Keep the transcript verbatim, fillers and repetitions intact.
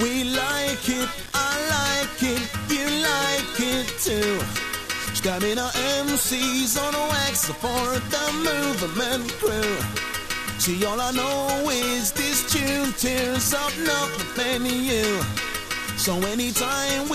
We like it, I like it, you like it too. Stamina M Cs on wax for the movement crew. See, all I know is this tune tears up nothing in you. So anytime